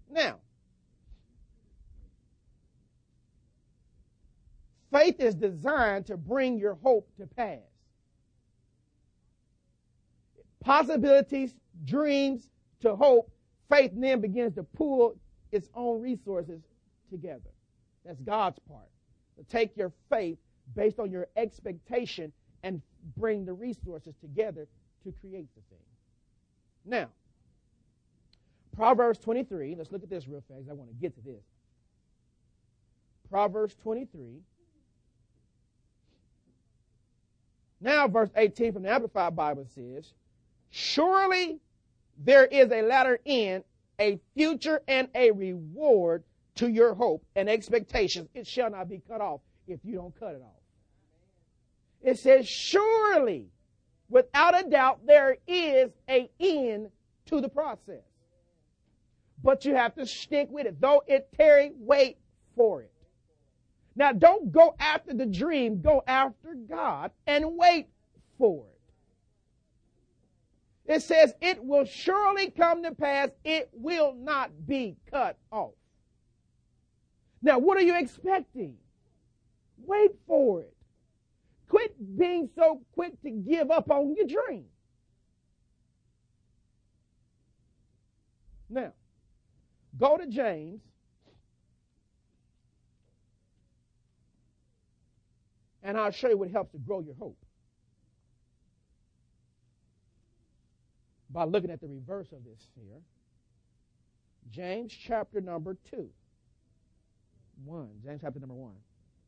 Now, faith is designed to bring your hope to pass. Possibilities, dreams to hope, faith then begins to pull its own resources together. That's God's part. To take your faith based on your expectation and bring the resources together to create the thing. Now, Proverbs 23, let's look at this real fast. I want to get to this. Proverbs 23. Now, verse 18 from the Amplified Bible says, surely there is a latter end, a future, and a reward to your hope and expectations. It shall not be cut off if you don't cut it off. It says, surely, without a doubt, there is an end to the process. But you have to stick with it. Though it tarry, wait for it. Now, don't go after the dream. Go after God and wait for it. It says, it will surely come to pass. It will not be cut off. Now, what are you expecting? Wait for it. Quit being so quick to give up on your dream. Now, go to James. And I'll show you what helps to grow your hope. By looking at the reverse of this here. James chapter number 2. 1. James chapter number 1.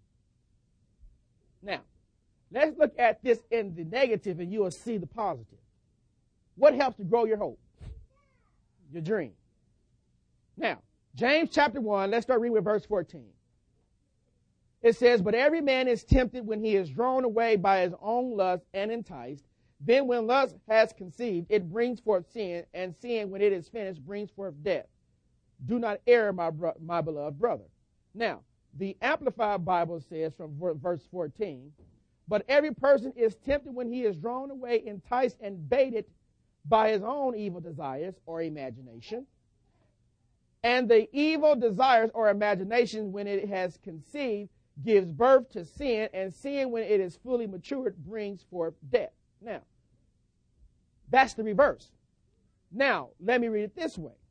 Now, let's look at this in the negative and you will see the positive. What helps to grow your hope? Your dream. Now, James chapter 1, let's start reading with verse 14. It says, but every man is tempted when he is drawn away by his own lust and enticed. Then when lust has conceived, it brings forth sin, and sin, when it is finished, brings forth death. Do not err, my beloved brother. Now, the Amplified Bible says from verse 14, but every person is tempted when he is drawn away, enticed, and baited by his own evil desires or imagination. And the evil desires or imagination, when it has conceived, gives birth to sin, and sin, when it is fully matured, brings forth death. Now, that's the reverse. Now, let me read it this way.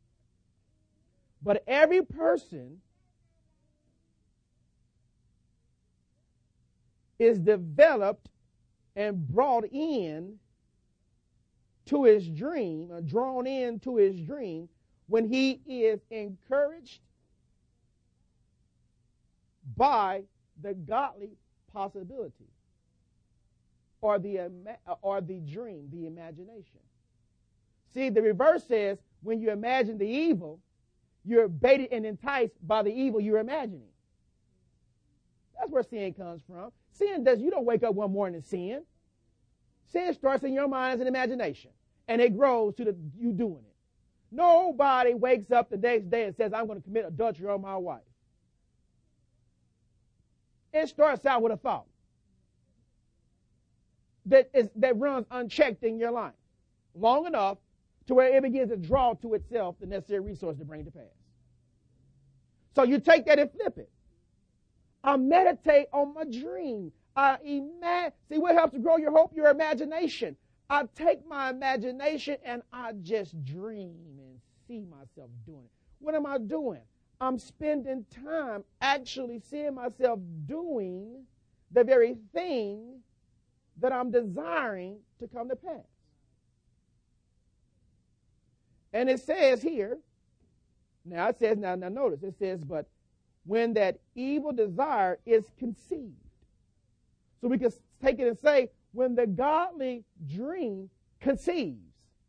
But every person is developed and brought in to his dream, or drawn into his dream, when he is encouraged by the godly possibility or the dream, the imagination. See, the reverse says when you imagine the evil, you're baited and enticed by the evil you're imagining. That's where sin comes from. You don't wake up one morning and sin. Sin starts in your mind as an imagination, and it grows to you doing it. Nobody wakes up the next day and says, I'm going to commit adultery on my wife. It starts out with a thought that runs unchecked in your life long enough to where it begins to draw to itself the necessary resource to bring it to pass. So you take that and flip it. I meditate on my dream. See what helps to grow your hope? Your imagination. I take my imagination and I just dream and see myself doing it. What am I doing? I'm spending time actually seeing myself doing the very thing that I'm desiring to come to pass. And it says here, now notice, it says, but when that evil desire is conceived. So we can take it and say, when the godly dream conceives.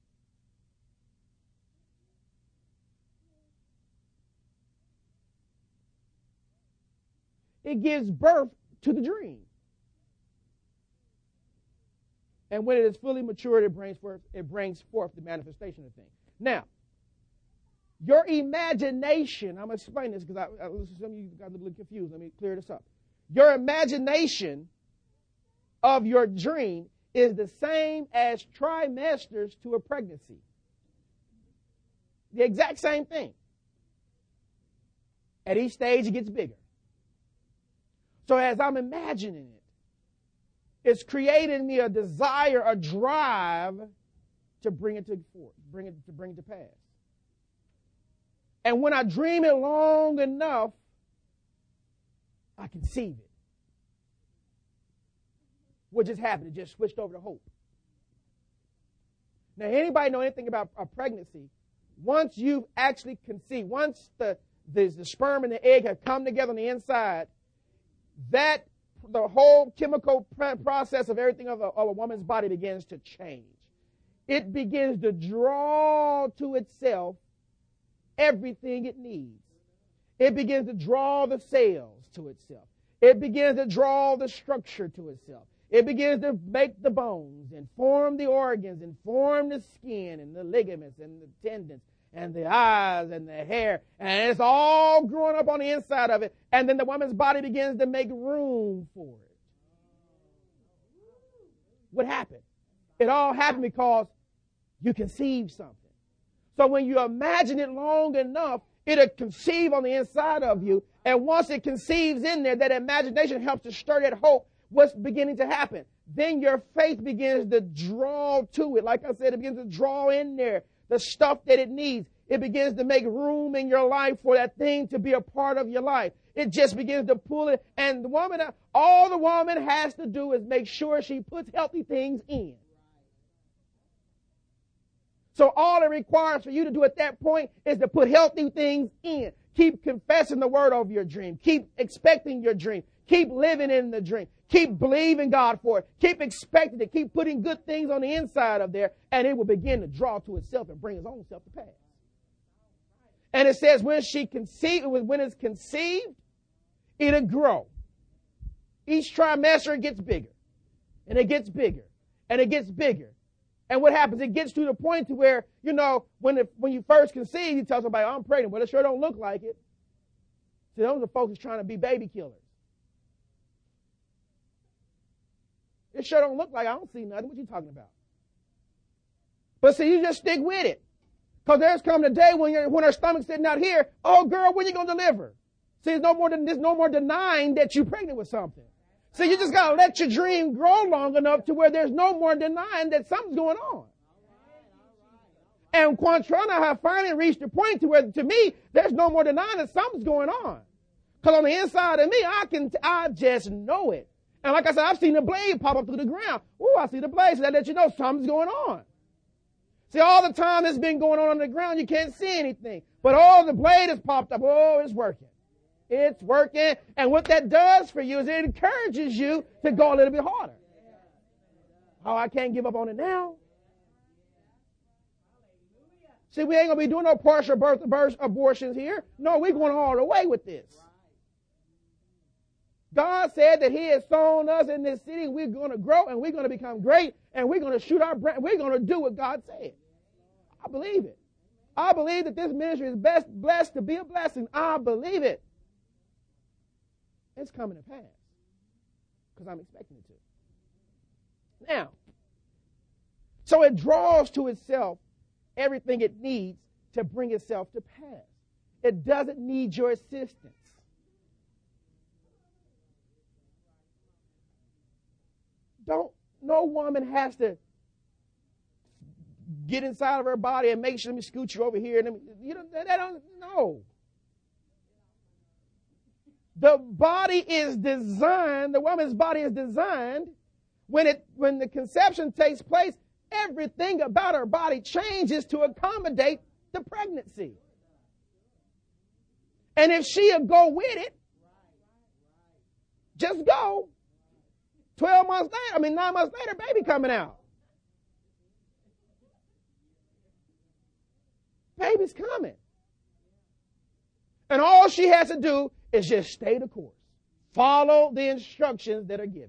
It gives birth to the dream. And when it is fully matured, it brings forth the manifestation of the thing. Now, your imagination, I'm going to explain this because some of you got a little confused. Let me clear this up. Your imagination of your dream is the same as trimesters to a pregnancy. The exact same thing. At each stage, it gets bigger. So as I'm imagining it, it's creating me a desire, a drive to bring it to pass. And when I dream it long enough, I conceive it. What just happened? It just switched over to hope. Now, anybody know anything about a pregnancy? Once you've actually conceived, once the sperm and the egg have come together on the inside, that the whole chemical process of everything of a woman's body begins to change. It begins to draw to itself everything it needs. It begins to draw the cells to itself. It begins to draw the structure to itself. It begins to make the bones and form the organs and form the skin and the ligaments and the tendons and the eyes and the hair. And it's all growing up on the inside of it. And then the woman's body begins to make room for it. What happened? It all happened because you conceived something. So when you imagine it long enough, it'll conceive on the inside of you. And once it conceives in there, that imagination helps to stir that hope. What's beginning to happen? Then your faith begins to draw to it. Like I said, it begins to draw in there the stuff that it needs. It begins to make room in your life for that thing to be a part of your life. It just begins to pull it. And all the woman has to do is make sure she puts healthy things in. So all it requires for you to do at that point is to put healthy things in. Keep confessing the word over your dream. Keep expecting your dream. Keep living in the dream. Keep believing God for it. Keep expecting it. Keep putting good things on the inside of there, and it will begin to draw to itself and bring its own self to pass. And it says when it's conceived, it'll grow. Each trimester it gets bigger, and it gets bigger, and it gets bigger. And what happens? It gets to the point to where, when you first conceive, you tell somebody, I'm pregnant. Well, it sure don't look like it. See, those are folks that's trying to be baby killers. It sure don't look like I don't see nothing. What you talking about? But see, you just stick with it. Because there's come a day when her stomach's sitting out here, oh, girl, when you going to deliver? See, there's no more denying that you're pregnant with something. See, you just got to let your dream grow long enough to where there's no more denying that something's going on. And Quantrana have finally reached the point to where, to me, there's no more denying that something's going on. Because on the inside of me, I just know it. And like I said, I've seen the blade pop up through the ground. Ooh, I see the blade, so that lets you know something's going on. See, all the time it's been going on the ground, you can't see anything. But the blade has popped up. Oh, it's working. It's working. And what that does for you is it encourages you to go a little bit harder. Oh, I can't give up on it now. See, we ain't going to be doing no partial birth abortions here. No, we're going all the way with this. God said that He has sown us in this city. We're going to grow and we're going to become great and we're going to shoot our brand. We're going to do what God said. I believe it. I believe that this ministry is blessed to be a blessing. I believe it. It's coming to pass because I'm expecting it to. Now, so it draws to itself everything it needs to bring itself to pass. It doesn't need your assistance. No woman has to get inside of her body and make sure, let me scoot you over here. No. The body is designed, the woman's body is designed, when the conception takes place, everything about her body changes to accommodate the pregnancy. And if she'll go with it, just go. 9 months later, baby coming out. Baby's coming. And all she has to do is just stay the course. Follow the instructions that are given.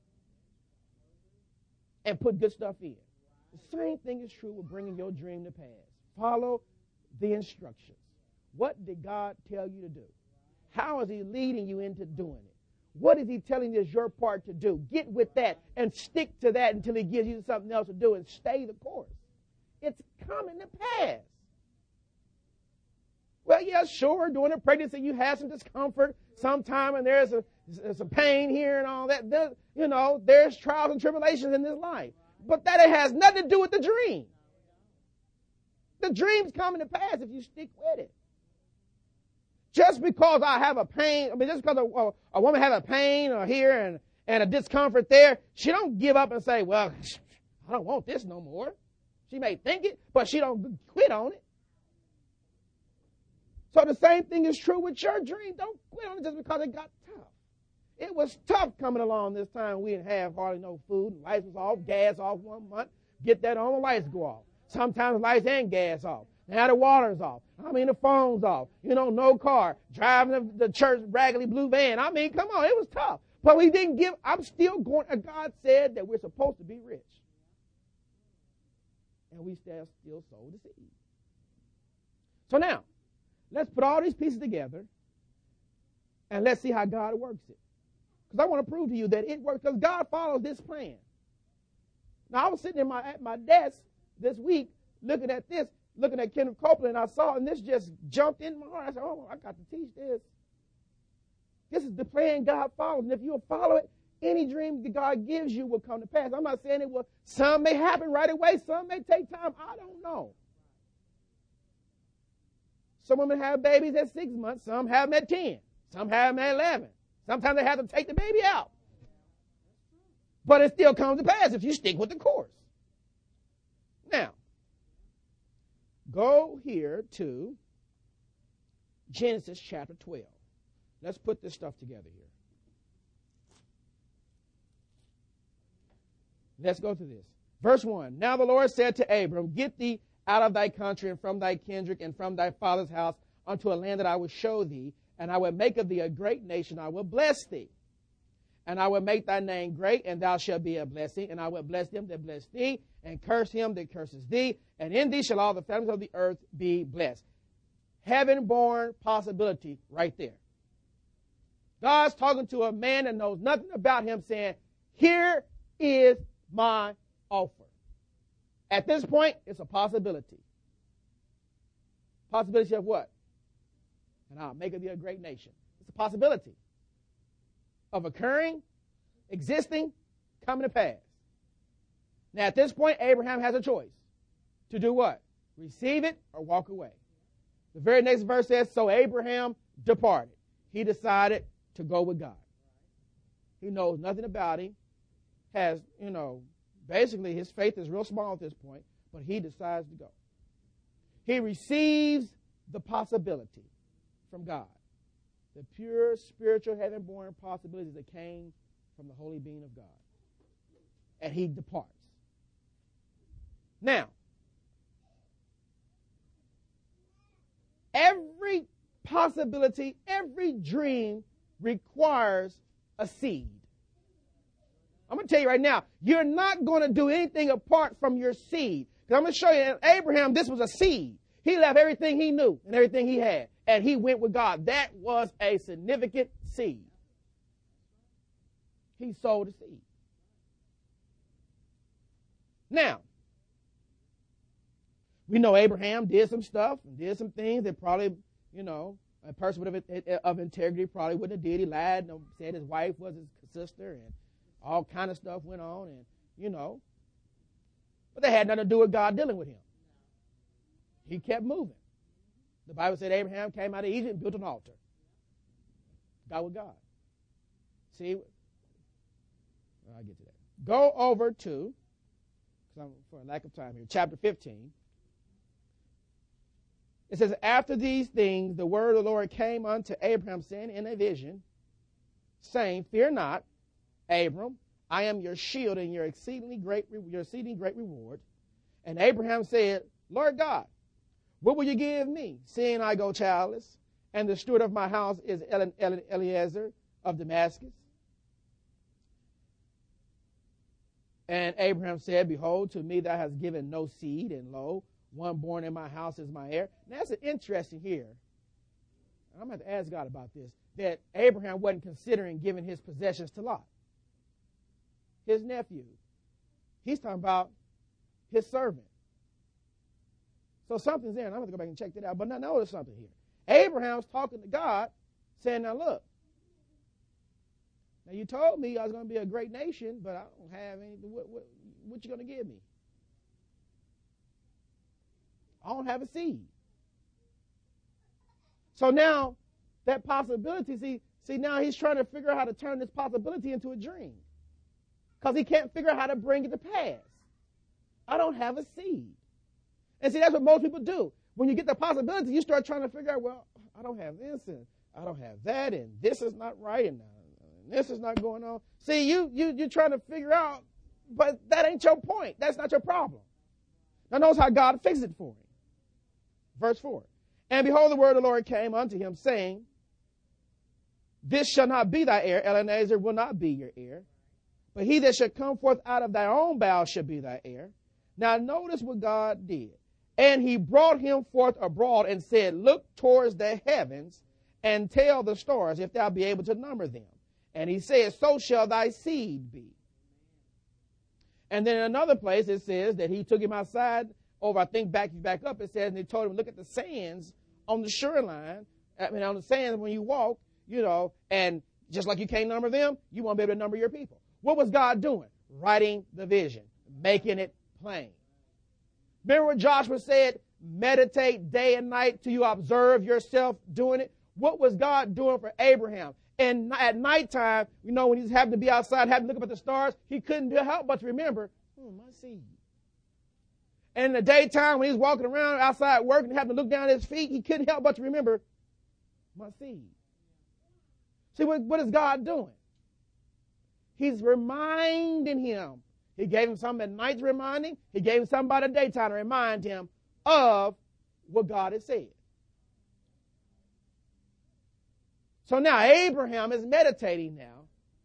And put good stuff in. The same thing is true with bringing your dream to pass. Follow the instructions. What did God tell you to do? How is He leading you into doing it? What is He telling you is your part to do? Get with that and stick to that until He gives you something else to do and stay the course. It's coming to pass. Well, yeah, sure, during a pregnancy you have some discomfort sometime, and there's some pain here and all that. There's trials and tribulations in this life. But that has nothing to do with the dream. The dream's coming to pass if you stick with it. Just because I have a pain, just because a woman has a pain or here and a discomfort there, she don't give up and say, well, I don't want this no more. She may think it, but she don't quit on it. So the same thing is true with your dream. Don't quit on it just because it got tough. It was tough coming along this time. We didn't have hardly no food. Lights was off, gas off 1 month. Get that on, the lights go off. Sometimes lights and gas off. Now the water's off. The phone's off. No car. Driving the church raggedy blue van. Come on, it was tough. But we didn't give. I'm still going. God said that we're supposed to be rich. And we still sow the seed. So now, let's put all these pieces together and let's see how God works it. Because I want to prove to you that it works because God follows this plan. Now, I was sitting at my desk this week looking at Kenneth Copeland, and I saw, and this just jumped in my heart. I said, oh, I got to teach this. This is the plan God follows, and if you'll follow it, any dream that God gives you will come to pass. I'm not saying it will. Some may happen right away. Some may take time. I don't know. Some women have babies at 6 months. Some have them at 10. Some have them at 11. Sometimes they have to take the baby out. But it still comes to pass if you stick with the course. Now, go here to Genesis chapter 12. Let's put this stuff together here. Let's go through this. Verse 1. Now the Lord said to Abram, get thee out of thy country and from thy kindred and from thy father's house unto a land that I will show thee, and I will make of thee a great nation. I will bless thee. And I will make thy name great, and thou shalt be a blessing. And I will bless them that bless thee, and curse him that curses thee. And in thee shall all the families of the earth be blessed. Heaven-born possibility right there. God's talking to a man that knows nothing about him, saying, here is my offer. At this point, it's a possibility. Possibility of what? And I'll make of thee a great nation. It's a possibility of occurring, existing, coming to pass. Now, at this point, Abraham has a choice to do what? Receive it or walk away. The very next verse says, so Abraham departed. He decided to go with God. He knows nothing about him. Has, basically his faith is real small at this point, but he decides to go. He receives the possibility from God. The pure, spiritual, heaven-born possibilities that came from the holy being of God. And he departs. Now, every possibility, every dream requires a seed. I'm going to tell you right now, you're not going to do anything apart from your seed. Because I'm going to show you, Abraham, this was a seed. He left everything he knew and everything he had, and he went with God. That was a significant seed. He sowed a seed. Now, we know Abraham did some stuff and did some things that probably, a person of integrity probably wouldn't have did. He lied and said his wife was his sister, and all kind of stuff went on, and, but they had nothing to do with God dealing with him. He kept moving. The Bible said Abraham came out of Egypt and built an altar. God with God. See, I'll get to that. Go over to, for lack of time here, chapter 15. It says, after these things, the word of the Lord came unto Abraham, saying in a vision, saying, fear not, Abram, I am your shield and your exceeding great reward. And Abraham said, Lord God, what will you give me, seeing I go childless, and the steward of my house is Eliezer of Damascus? And Abraham said, behold, to me thou hast given no seed, and lo, one born in my house is my heir. Now, that's interesting here. I'm going to have to ask God about this, that Abraham wasn't considering giving his possessions to Lot, his nephew. He's talking about his servant. So something's there, and I'm going to go back and check that out. But now notice something here. Abraham's talking to God, saying, now look, now you told me I was going to be a great nation, but I don't have anything. What you going to give me? I don't have a seed. So now that possibility, see now he's trying to figure out how to turn this possibility into a dream. Because he can't figure out how to bring it to pass. I don't have a seed. And see, that's what most people do. When you get the possibility, you start trying to figure out, well, I don't have this, and I don't have that, and this is not right, and this is not going on. See, you're trying to figure out, but that ain't your point. That's not your problem. Now notice how God fixes it for him. Verse 4. And behold, the word of the Lord came unto him, saying, this shall not be thy heir. Eliezer will not be your heir. But he that shall come forth out of thy own bowels shall be thy heir. Now notice what God did. And he brought him forth abroad and said, look towards the heavens and tell the stars if thou be able to number them. And he said, so shall thy seed be. And then in another place it says that he took him outside over, I think back up, it says, and he told him, look at the sands on the shoreline. I mean, on the sands when you walk, and just like you can't number them, you won't be able to number your people. What was God doing? Writing the vision, making it plain. Remember what Joshua said, meditate day and night till you observe yourself doing it? What was God doing for Abraham? And at nighttime, when he's having to be outside, having to look up at the stars, he couldn't help but to remember, my seed. And in the daytime, when he's walking around outside working, having to look down at his feet, he couldn't help but to remember, my seed. See, what is God doing? He's reminding him. He gave him something at night to remind him. He gave him something by the daytime to remind him of what God has said. So now Abraham is meditating now.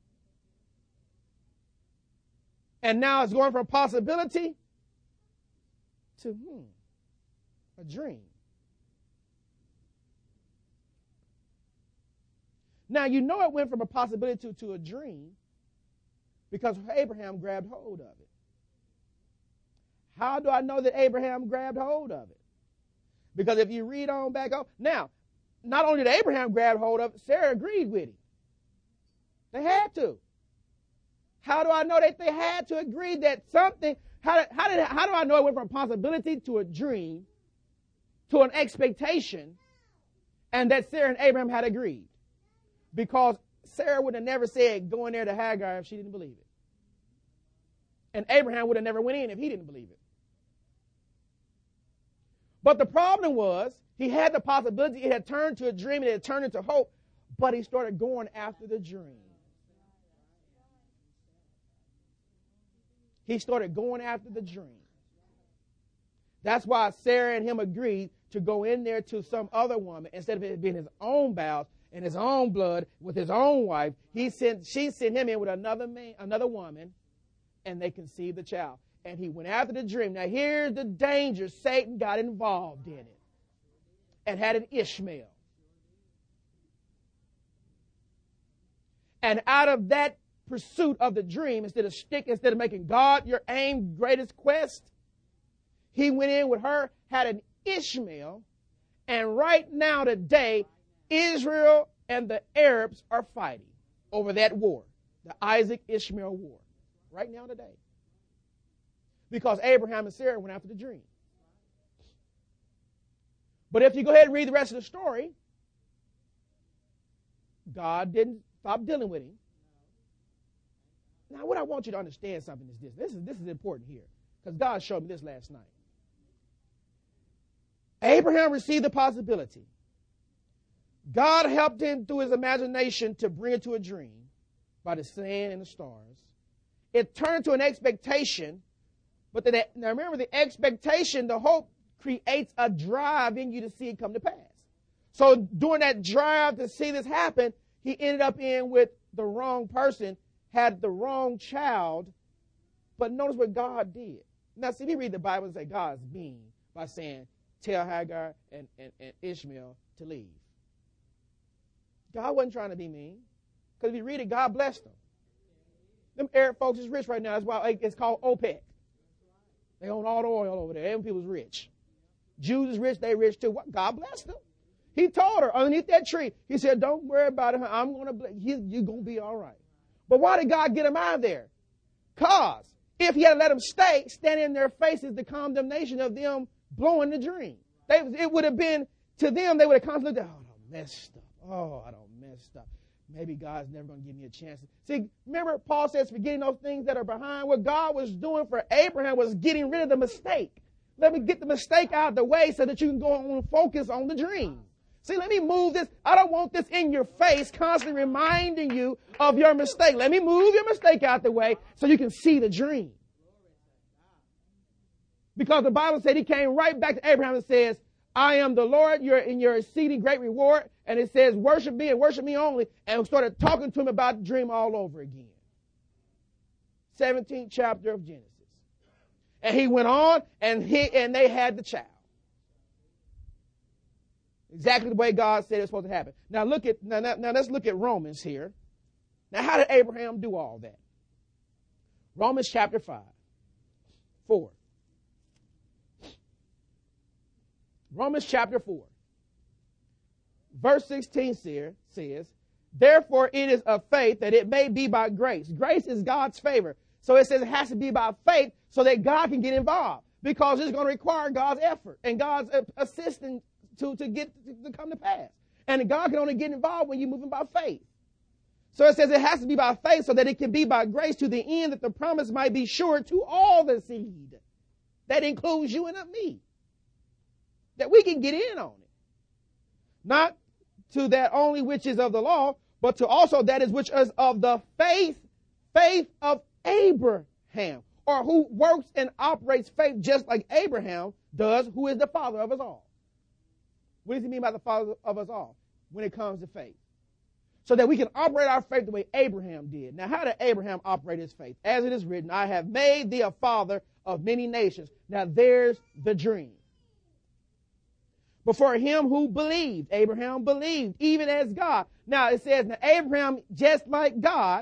And now it's going from possibility to a dream. Now it went from a possibility to a dream because Abraham grabbed hold of it. How do I know that Abraham grabbed hold of it? Because if you read on back up, now, not only did Abraham grab hold of it, Sarah agreed with him. They had to. How do I know that they had to agree that something, how do I know it went from a possibility to a dream to an expectation and that Sarah and Abraham had agreed? Because Sarah would have never said go in there to Hagar if she didn't believe it. And Abraham would have never went in if he didn't believe it. But the problem was he had the possibility, it had turned to a dream, it had turned into hope, but he started going after the dream. He started going after the dream. That's why Sarah and him agreed to go in there to some other woman instead of it being his own bowels and his own blood with his own wife. She sent him in with another woman, and they conceived the child. And he went after the dream. Now here's the danger. Satan got involved in it and had an Ishmael. And out of that pursuit of the dream, instead of making God your aim, greatest quest, he went in with her, had an Ishmael, and right now today, Israel and the Arabs are fighting over that war, the Isaac-Ishmael war, right now today. Because Abraham and Sarah went after the dream. But if you go ahead and read the rest of the story, God didn't stop dealing with him. Now, what I want you to understand something is this. This is important here, because God showed me this last night. Abraham received the possibility. God helped him through his imagination to bring it to a dream by the sand and the stars. It turned to an expectation, but now remember, the expectation, the hope, creates a drive in you to see it come to pass. So during that drive to see this happen, he ended up in with the wrong person, had the wrong child, but notice what God did. Now, see, we read the Bible and say God's mean by saying, tell Hagar and Ishmael to leave. God wasn't trying to be mean. Because if you read it, God blessed them. Them Arab folks is rich right now. That's why it's called OPEC. They own all the oil over there. Them people's rich. Jews is rich, they rich too. God blessed them. He told her underneath that tree, he said, don't worry about it. I'm going to bless you. You're going to be all right. But why did God get him out of there? Because if he had let them stay, standing in their faces, the condemnation of them blowing the dream. It would have been, to them, they would have constantly looked, oh, I done messed up. Oh, I done messed up. Maybe God's never going to give me a chance. See, remember Paul says, forgetting those things that are behind. What God was doing for Abraham was getting rid of the mistake. Let me get the mistake out of the way so that you can go on and focus on the dream. See, let me move this. I don't want this in your face, constantly reminding you of your mistake. Let me move your mistake out the way so you can see the dream. Because the Bible said he came right back to Abraham and says, I am the Lord, you're in your exceeding great reward. And it says, worship me and worship me only. And started talking to him about the dream all over again. 17th chapter of Genesis. And he went on and they had the child. Exactly the way God said it's supposed to happen. Now let's look at Romans here. Now how did Abraham do all that? Romans chapter 4. Romans chapter 4. Verse 16 says, therefore it is of faith that it may be by grace. Grace is God's favor. So it says it has to be by faith so that God can get involved. Because it's going to require God's effort and God's assistance to come to pass. And God can only get involved when you're moving by faith. So it says it has to be by faith so that it can be by grace to the end that the promise might be sure to all the seed. That includes you and me. That we can get in on it. Not to that only which is of the law, but to also that is which is of the faith of Abraham. Or who works and operates faith just like Abraham does, who is the father of us all. What does he mean by the father of us all when it comes to faith? So that we can operate our faith the way Abraham did. Now, how did Abraham operate his faith? As it is written, I have made thee a father of many nations. Now, there's the dream. Before him who believed, Abraham believed, even as God. Now, it says, now Abraham, just like God,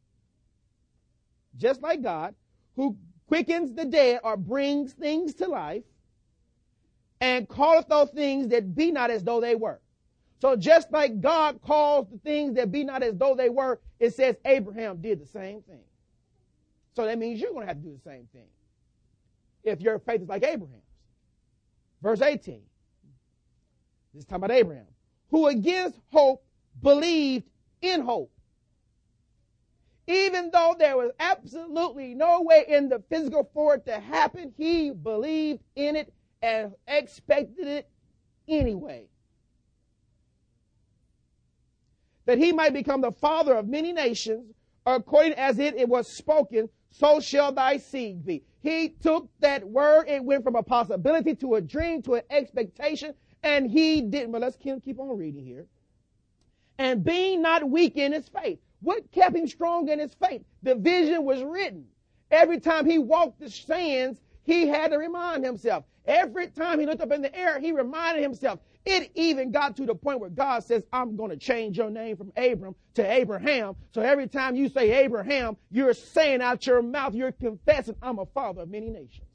who quickens the dead or brings things to life, and calleth those things that be not as though they were. So just like God calls the things that be not as though they were, it says Abraham did the same thing. So that means you're going to have to do the same thing if your faith is like Abraham's. Verse 18. This is talking about Abraham. Who against hope believed in hope. Even though there was absolutely no way in the physical for it to happen, he believed in it and expected it anyway. That he might become the father of many nations, according as it was spoken, so shall thy seed be. He took that word, it went from a possibility to a dream to an expectation, and he didn't. But let's keep on reading here. And being not weak in his faith. What kept him strong in his faith? The vision was written. Every time he walked the sands, he had to remind himself. Every time he looked up in the air, he reminded himself. It even got to the point where God says, I'm going to change your name from Abram to Abraham. So every time you say Abraham, you're saying out your mouth, you're confessing, I'm a father of many nations.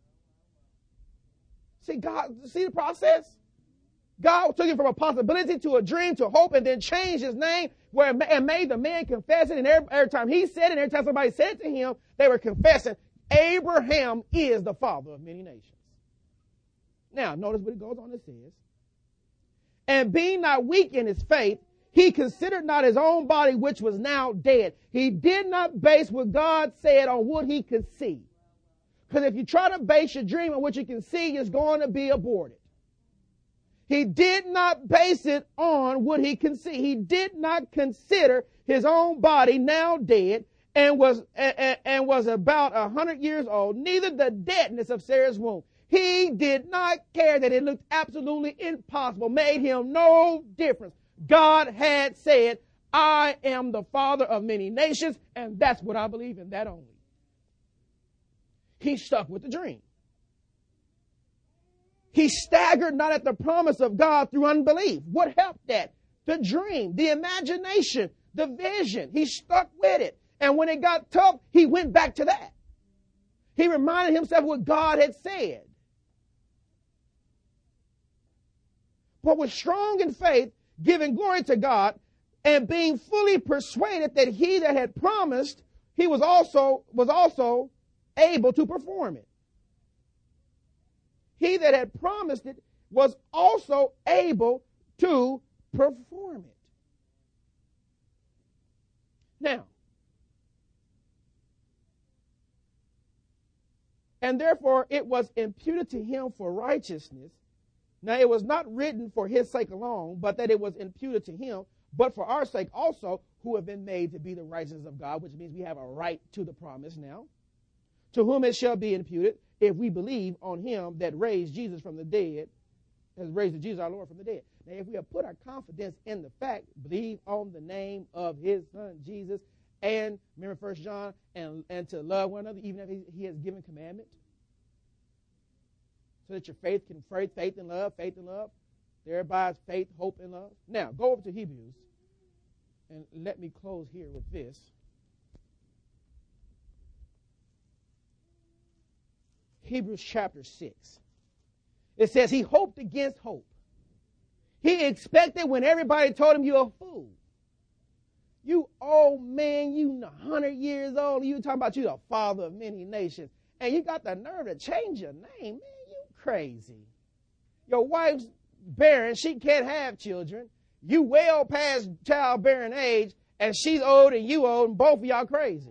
See the process? God took him from a possibility to a dream to hope and then changed his name and made the man confess it. And every time he said it, every time somebody said it to him, they were confessing, Abraham is the father of many nations. Now, notice what it goes on and says. And being not weak in his faith, he considered not his own body, which was now dead. He did not base what God said on what he could see. Because if you try to base your dream on what you can see, it's going to be aborted. He did not base it on what he can see. He did not consider his own body now dead and was about 100 years old, neither the deadness of Sarah's womb. He did not care that it looked absolutely impossible, made him no difference. God had said, I am the father of many nations, and that's what I believe in, that only. He stuck with the dream. He staggered not at the promise of God through unbelief. What helped that? The dream, the imagination, the vision. He stuck with it. And when it got tough, he went back to that. He reminded himself what God had said. but was strong in faith, giving glory to God, and being fully persuaded that he that had promised, he was also able to perform it. He that had promised it was also able to perform it. Now, and therefore it was imputed to him for righteousness. Now it was not written for his sake alone, but that it was imputed to him, but for our sake also, who have been made to be the righteousness of God, which means we have a right to the promise now. To whom it shall be imputed, if we believe on him that raised Jesus from the dead, has raised Jesus our Lord from the dead. Now if we have put our confidence in the fact, believe on the name of his son Jesus, and remember 1 John, and to love one another, even if he has given commandment, so that your faith in love, thereby faith, hope, and love. Now, go over to Hebrews, and let me close here with this. Hebrews chapter 6. It says, he hoped against hope. He expected when everybody told him you're a fool. You old man, you 100 years old, you talking about you the father of many nations, and you got the nerve to change your name, man, you crazy. Your wife's barren, she can't have children. You well past childbearing age, and she's old and you old, and both of y'all crazy.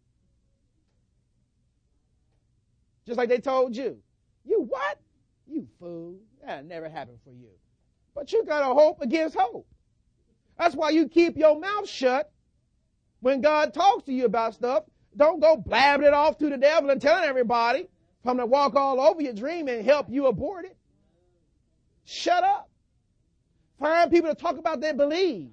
Just like they told you. You what? You fool. That'll never happen for you. But you got to hope against hope. That's why you keep your mouth shut when God talks to you about stuff. Don't go blabbing it off to the devil and telling everybody from to walk all over your dream and help you abort it. Shut up. Find people to talk about their belief.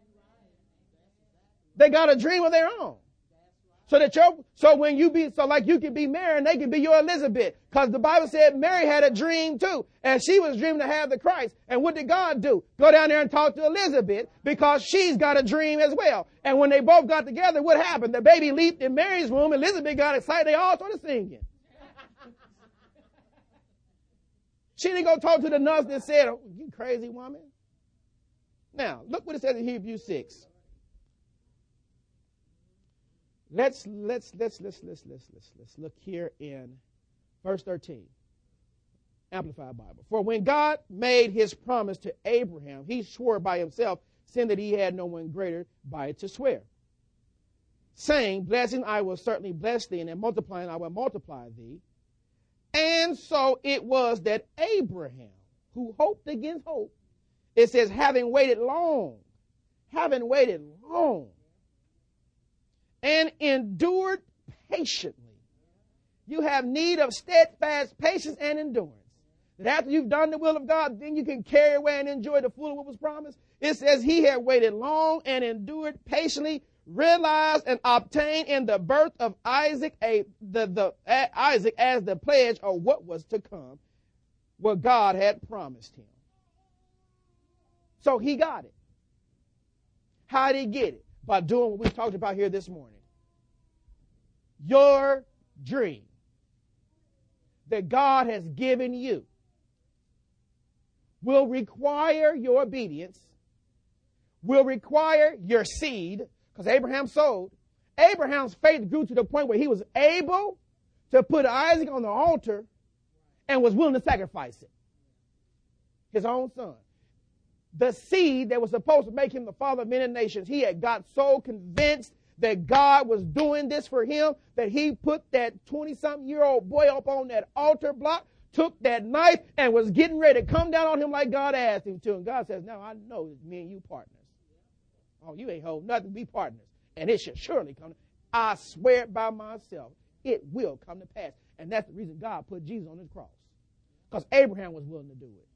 They got a dream of their own. So when you like you can be Mary and they can be your Elizabeth. Because the Bible said Mary had a dream too. And she was dreaming to have the Christ. And what did God do? Go down there and talk to Elizabeth because she's got a dream as well. And when they both got together, what happened? The baby leaped in Mary's womb. Elizabeth got excited. They all started singing. She didn't go talk to the nurse that said, oh, you crazy woman. Now, look what it says in Hebrews 6. Let's look here in verse 13. Amplified Bible. For when God made his promise to Abraham, he swore by himself, seeing that he had no one greater by it to swear, saying, blessing I will certainly bless thee, and multiplying I will multiply thee. And so it was that Abraham, who hoped against hope, it says, having waited long, and endured patiently. You have need of steadfast patience and endurance. That after you've done the will of God, then you can carry away and enjoy the full of what was promised. It says he had waited long and endured patiently, realized and obtained in the birth of Isaac, Isaac as the pledge of what was to come, what God had promised him. So he got it. How did he get it? By doing what we talked about here this morning. Your dream that God has given you will require your obedience, will require your seed, because Abraham sowed. Abraham's faith grew to the point where he was able to put Isaac on the altar and was willing to sacrifice it. His own son. The seed that was supposed to make him the father of many nations, he had got so convinced that God was doing this for him that he put that 20-something-year-old boy up on that altar block, took that knife, and was getting ready to come down on him like God asked him to. And God says, now I know it's me and you partners. Oh, you ain't holding nothing, be partners. And it should surely come. I swear it by myself, it will come to pass. And that's the reason God put Jesus on his cross. Because Abraham was willing to do it.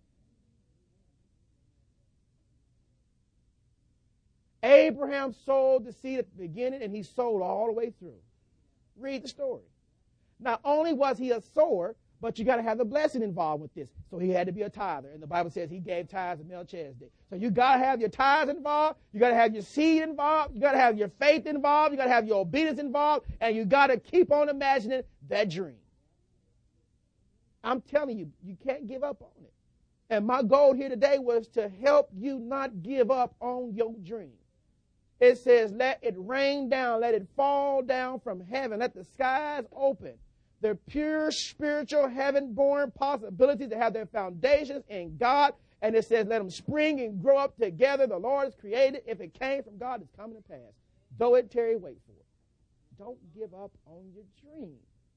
Abraham sowed the seed at the beginning, and he sowed all the way through. Read the story. Not only was he a sower, but you got to have the blessing involved with this. So he had to be a tither. And the Bible says he gave tithes to Melchizedek. So you got to have your tithes involved. You got to have your seed involved. You got to have your faith involved. You got to have your obedience involved. And you got to keep on imagining that dream. I'm telling you, you can't give up on it. And my goal here today was to help you not give up on your dream. It says, let it rain down, let it fall down from heaven, let the skies open. The pure spiritual heaven-born possibilities that have their foundations in God. And it says, let them spring and grow up together. The Lord has created. If it came from God, it's coming to pass. Though it tarry, wait for it. Don't give up on your dream.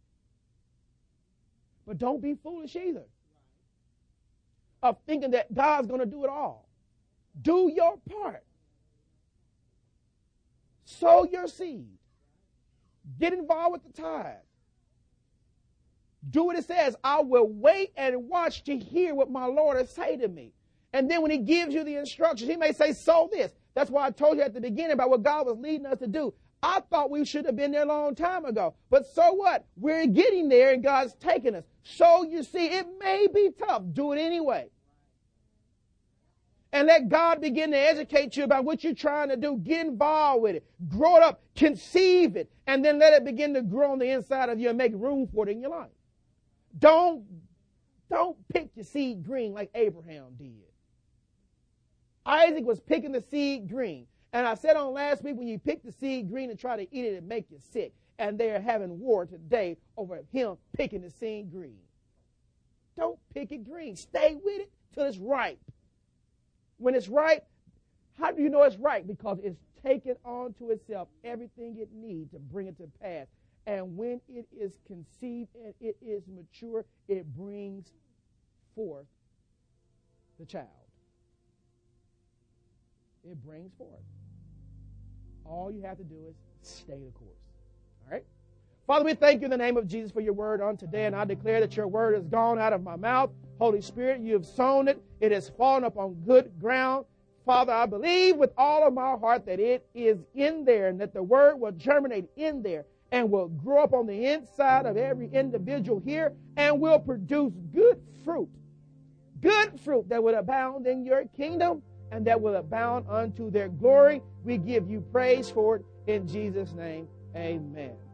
But don't be foolish either of thinking that God's going to do it all. Do your part. Sow your seed. Get involved with the tithe. Do what it says. I will wait and watch to hear what my Lord will say to me. And then when he gives you the instructions, he may say, sow this. That's why I told you at the beginning about what God was leading us to do. I thought we should have been there a long time ago. But so what? We're getting there and God's taking us. So you see, it may be tough. Do it anyway. And let God begin to educate you about what you're trying to do. Get involved with it. Grow it up. Conceive it. And then let it begin to grow on the inside of you and make room for it in your life. Don't pick your seed green like Abraham did. Isaac was picking the seed green. And I said on last week, when you pick the seed green and try to eat it, it make you sick. And they're having war today over him picking the seed green. Don't pick it green. Stay with it till it's ripe. When it's ripe, how do you know it's ripe? Because it's taken on to itself everything it needs to bring it to pass. And when it is conceived and it is mature, it brings forth the child. It brings forth. All you have to do is stay the course. All right? Father, we thank you in the name of Jesus for your word on today, and I declare that your word has gone out of my mouth. Holy Spirit, you have sown it. It has fallen upon good ground. Father, I believe with all of my heart that it is in there and that the word will germinate in there and will grow up on the inside of every individual here and will produce good fruit that will abound in your kingdom and that will abound unto their glory. We give you praise for it in Jesus' name. Amen.